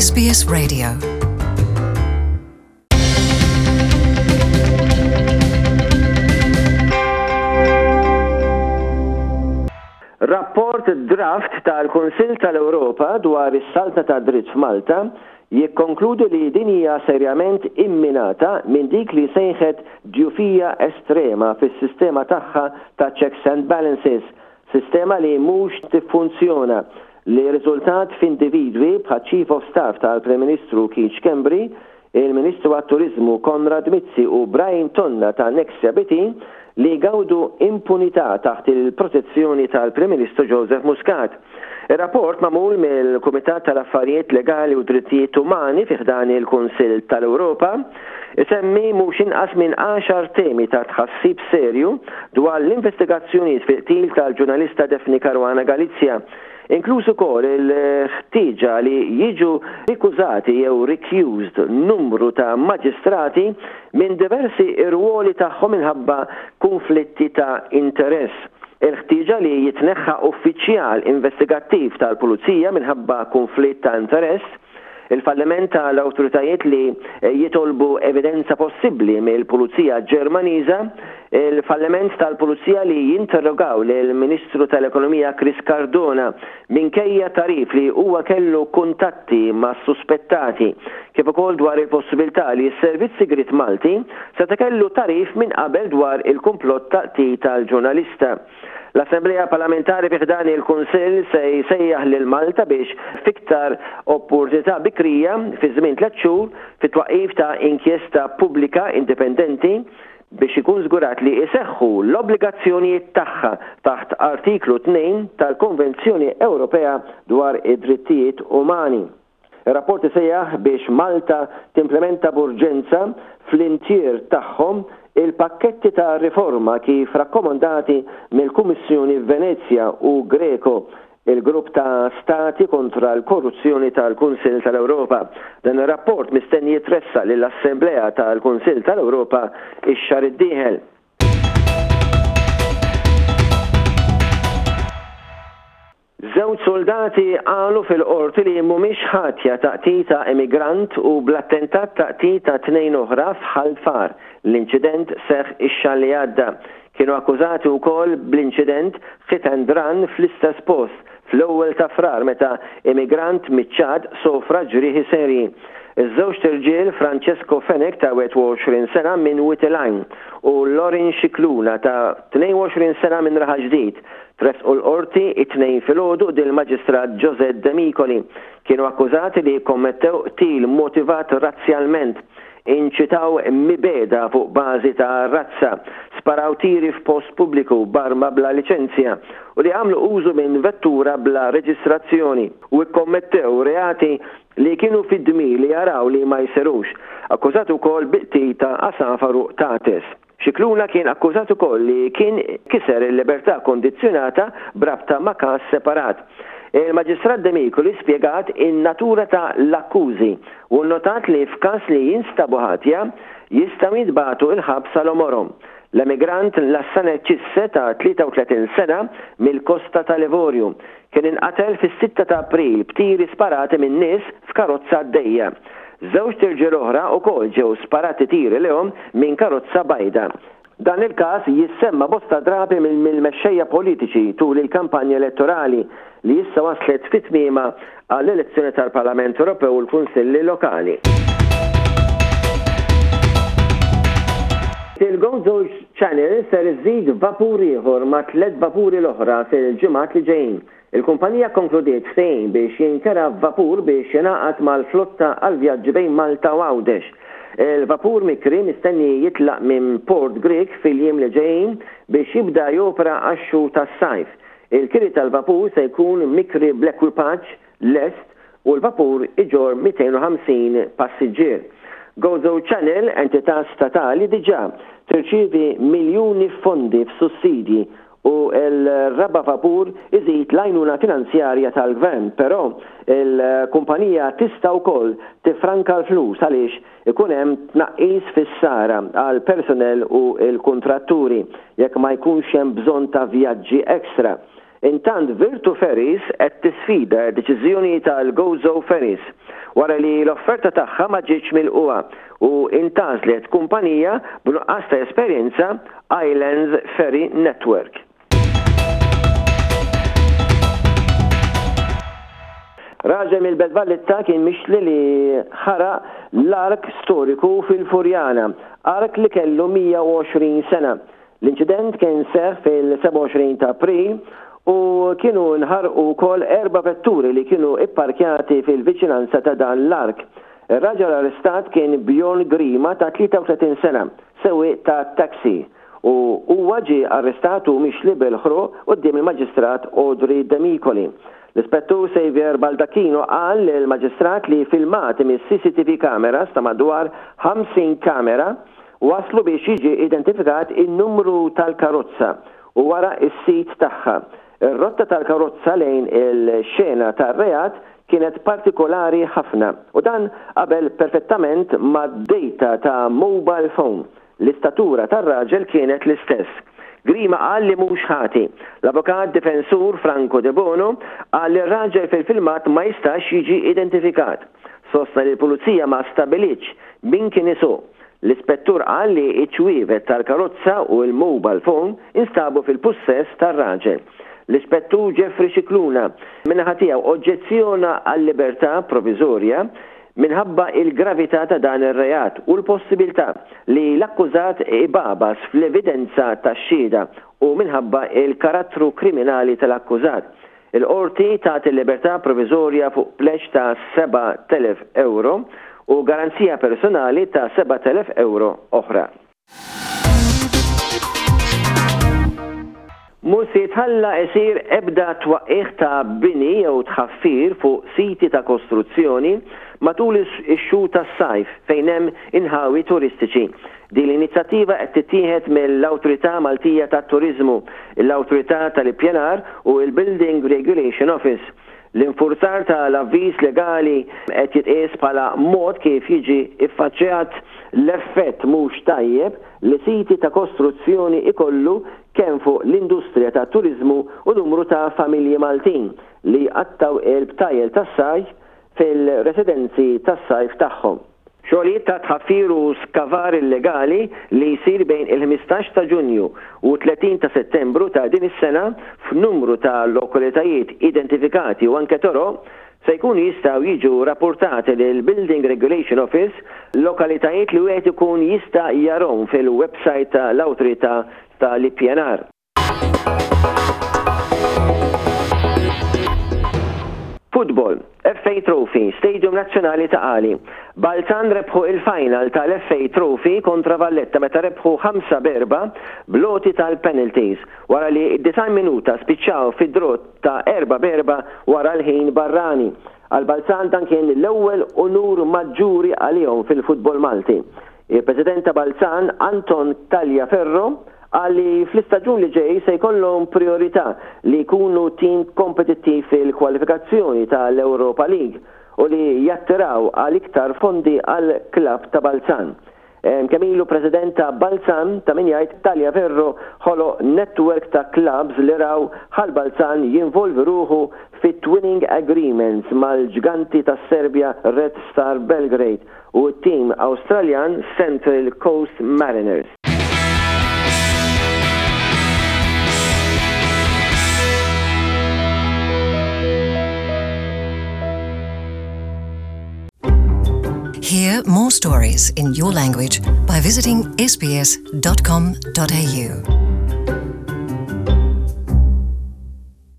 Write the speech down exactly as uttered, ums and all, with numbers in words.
S B S Radio. Rapport draft tal-Kunsill tal-Ewropa dwar is-salta ta' dritt f'Malta jikkonkludi li din hija serjament imminata minn dik li sejħet djufija estrema fis-sistema tagħha ta' checks and balances, sistema li mhux tiffunzjona li riżultat f'individwi bħal Chief of Staff tal-Prim Ministru Keith Schembri, il-Ministru għat-Turiżmu Konrad Mizzi u Brian Tonna ta' Nexia B T li gawdu impunità taħt il-protezzjoni tal-Prim Ministru Joseph Muscat. Il-rapport mamul mill-Kumitat tal-Affarijiet Legali u Drittijiet Umani fih dan il-Kunsill tal-Ewropa isemmi mhux inqas minn għaxar temi ta' tħassib serju dwar l-investigazzjonijiet fil-qtil tal-ġurnalista Daphne Caruana Galizia, inkluż ukoll il-ħtieġa li jiġu rikużati jew recused numru ta' maġistrati minn diversi irwoli tagħhom minħabba konflitti ta' interess. Il-ħtieġa li jitneħħa uffiċjal investigattiv tal-Pulizija minħabba konflitt ta' interess, il-falliment tal-awtoritajiet li jitolbu evidenza possibbli mill-Pulizija Ġermaniża, il-falliment tal-Pulizija li jinterrogaw lill-Ministru tal-Ekonomija Chris Cardona minkejja tarif li huwa kellu kuntatti ma' suspettati kif ukoll dwar il-possibilità li s-Servizz Sigriet Malti seta' kellu tarif minn qabel dwar il-kumplott taqtil tal-ġurnalista. L-Assembleja Parlamentari fih dan il-Kunsill se jsejjaħ lil Malta biex fiktar opportunità bikrija fi żmien tliet xhur fit-twaqqif ta' inkjesta pubblika indipendenti biex ikun żgurat li jseħħu l-obbligazzjonijiet tagħha taħt artiklu tnejn tal-Konvenzjoni Ewropea dwar id-drittijiet umani. Ir-rapport isejjaħ biex Malta timplementa b'urġenza fl-intier tagħhom il-pakketti ta' riforma kif rakkomandati mill-Kummissjoni Venezia u Greco, il-grupp ta' stati kontra l-korruzzjoni tal-Kunsill tal-Ewropa. Dan ir-rapport mistenni jitressa lill-Assemblea tal-Kunsill tal-Ewropa ix-xahar id-dieħel. Żewġ soldati qalu fil-qorti li mhumiex ħatja taqtil ta' emigrant u bl-attentat taqtil ta' tnejn oħra f'Ħalfar. L-inċident seħħ ix-xahar li għadda. Kienu akkużati wkoll bl-inċident hit and run fl-istess post fl-ewwel ta' frar meta emigrant miċ-Ċad sofra ġrieħi serji. Iż-żewġ tirġiel Francesco Fenek ta' ewwel u għoxrin sena minn Whiteline u Lorin Xikluna ta' tnejn u għoxrin sena minn Raħa Ġdid tresqu l-qorti it-tnejn filgħodu dil-Maġistrat José Demicoli. Kienu akkużati li kommettew qtil motivat razzjalment, inċitaw mibeda fuq bażi ta' razza, sparaw tiri f'post pubbliku barma bla liċenzja u li għamlu użu minn vettura bla reġistrazzjoni u ikkommettew reati li kienu fid-dmir li jaraw li ma jserux, akkużat ukoll biqtil ta' Asafaru Tates. Xikluna kien akkużat ukoll li kien kiser il-libertà kondizzjonata brabta ma' każ separat. Il-Maġistrat Demicoli spjegat in-natura ta' l-akkużi u notat li f'każ li jinstabu ħatja jistgħu jintbagħtu il-ħabs għal-omorom. L-emigrant Lassanet Ċisse ta' tlieta u tletin sena mill-Kosta ta' Livorju kien inqatel fis-sitta ta' April b'tiri sparati minn nies f'karozza għaddejja. Żewġ tirġiel oħra wkoll ġew sparati tiri lehom minn karozza bajda. Dan il-każ jissemma bosta drabi mill-mexxejja politiċi tul il-kampanja elettorali li issa waslet fit-tmiema għall-elezzjoni tal-Parlament Ewropew u l-Kunsilli Lokali. Il-Gozo Channel ser iżid vapur ieħor ma' tliet vapuri l-oħra fil-ġimgħat li ġejjin. Il-kumpanija konkludiet ftehim biex jinkera vapur biex jingħaqad mal-flotta għal-vjaġġi bejn Malta u Għawdex. Il-vapur mikri mistenni jitlaq minn Port Greek fil-jiem li ġejjin biex jibda jopera għax-xhur tas-sajf. Il-kiri tal-vapur se jkun mikri bl-ekwipaġġ lest u l-vapur iġor mئتين وخمسين passiġġier. Gozo Channel, entità statali diġà tirċievi miljuni fondi f'sussidji u l-raba vapur iżid l-għajnuna finanzjarja tal-gvern, però il-kumpanija tista' wkoll tifranka l-flus għaliex ikun hemm tnaqqis fis-sara għal personell u l-kuntratturi jekk ma jkunx hemm bżonn ta' vjaġġi ekstra. Intant Virtu Ferries qed tisfida d-deċiżjoni tal-Gozo Ferries wara li l-offerta tagħha ma ġietx milquha u intażlet kumpanija b'nuqqas ta' esperjenza Islands Ferry Network. Raġel mill-Belt Valletta kien mixli li ħara l-ark storiku fil-Furjana, ark li kellu mija u għoxrin sena. L-inċident kien seħ fil-seba' u għoxrin ta' April u kienu nħarqu wkoll erba' vetturi li kienu ipparkjati fil-viċinanza ta' dan l-ark. Ir-raġel arrestat kien Bjorn Grima ta' tlieta u tletin sena, sewwieq ta' taxi u huwa ġie arrestat u mixli bil-ħru quddiem il-Maġistrat Audrey Demicoli. L-Ispettur Xavier Baldacchino qal lill-Maġistrat li filmati mis-C C T V cameras ta' madwar ħamsin kamera waslu biex jiġi identifikat in-numru tal-karozza u wara is-sit tagħha. Ir-rotta tal-karozza lejn il-xena tar-reat kienet partikolari ħafna u dan qabel perfettament mad-data ta' mobile phone. L-istatura tar-raġel kienet l-istess. Grima qal li mhux ħati. L-avukat difensur Franco De Bono qal li r-raġel fil-filmat ma jistax jiġi identifikat. Sostna li l-pulizija ma stabilitx min kien isu. L-ispettur qal li iċ-ċwievet tal-karozza u l-mobile phone instabu fil-pussess tar-raġel. L-ispettur Jeffrey Cicluna minnaħa tiegħu oġġezzjona għall-libertà provizorja minħabba il-gravità ta' dan ir-reat u l-possibilità li l-akkużat ibabas fl-evidenza tax-xhieda u minħabba il-karattru kriminali tal-akkużat. Il-qorti tagħti l-libertà provizorja fuq pleċ ta' seba' telef euro u garanzija personali ta' seba' telef euro oħra. Mhux se jitħalla jsir ebda twaqqih ta' bini jew tħaffir fuq siti ta' kostruzzjoni matul ix-xhur tas-sajf fejn hemm inħawi turistiċi. Din l-inizjattiva qed tittieħed mill-Awtorità Maltija tat-Turiżmu, l-Awtorità tal-Ippjanar u l-Building Regulation Office. L-infurzar tal-avviż legali qed jitqies bħala mod kif jiġi iffaċċjat l-effett mhux tajjeb li siti ta' kostruzzjoni ikollu kemm fuq l-industrija tat turiżmu u numru ta' familji Maltin li qattaw il-btajjel tas-sajf fil-residenzi tas-sajf tagħhom. Xogħlijiet ta' tħaffir u skavar illegali li jsir bejn il-ħmistax ta' Ġunju u tletin ta' Settembru ta' din is-sena f'numru ta' lokalitajiet identifikati u anke toroq se jkunu jistgħu jiġu rapportati lil Building Regulation Office, lokalitajiet li wieħed ikun jista' jarahom fil-website tal-Awtorità tal-Ippjanar. Football, F A Trophy, Stadium Nazzjonali ta' Qali. Balzan rebħu il-final tal-F A Trophy kontra Valletta meta rebħu ħamsa berba bloti tal-penalties wara li d-design minuta spiċċaw fid-drott ta' erba berba wara l-ħin barrani. Għal-Balzan dan kien l-ewwel unur maġġuri għalihom fil-futbol Malti. Il-President ta' Balzan, Anton Tagliaferro, għalli fl-istaġun li ġej se jkollhom priorità li jkunu tim kompetittiv fil-kwalifikazzjoni tal-Europa League u li jattiraw għal iktar fondi għal klab ta' Balzan. Kemilu President ta' Balzan ta' min jgħid Tagliaferro ħolo network ta' clubs li raw ħal Balzan jinvolvi ruħu fit twinning agreements mal-ġganti ta' Serbia Red Star Belgrade u t-tim Australjan Central Coast Mariners. Hear more stories in your language by visiting s b s dot com dot a u.